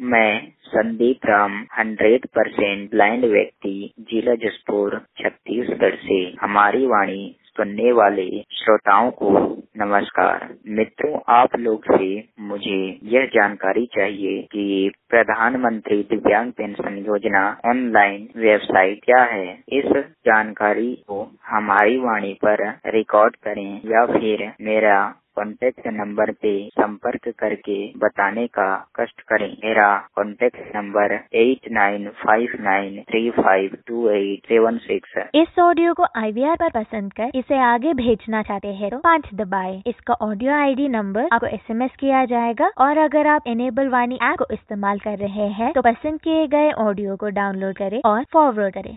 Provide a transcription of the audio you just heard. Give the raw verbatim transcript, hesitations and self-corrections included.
मैं Sandeep Ram hundred percent blind व्यक्ति जिला जसपुर छत्तीसगढ़ से हमारी वाणी सुनने वाले श्रोताओं को नमस्कार। मित्रों, आप लोग से मुझे यह जानकारी चाहिए कि प्रधानमंत्री दिव्यांग पेंशन योजना ऑनलाइन वेबसाइट क्या है। इस जानकारी को हमारी वाणी पर रिकॉर्ड करें या फिर मेरा कॉन्टैक्ट नंबर पे संपर्क करके बताने का कष्ट करें। मेरा contact number eight nine five nine three five two eight seven six है। इस ऑडियो को आई वी आर पर पसंद कर इसे आगे भेजना चाहते हैं तो पाँच दबाएं। इसका ऑडियो आई डी नंबर आपको एस एम एस किया जाएगा और अगर आप एनेबल वाणी ऐप को इस्तेमाल कर रहे हैं तो पसंद किए गए ऑडियो को डाउनलोड करें और फॉरवर्ड करें।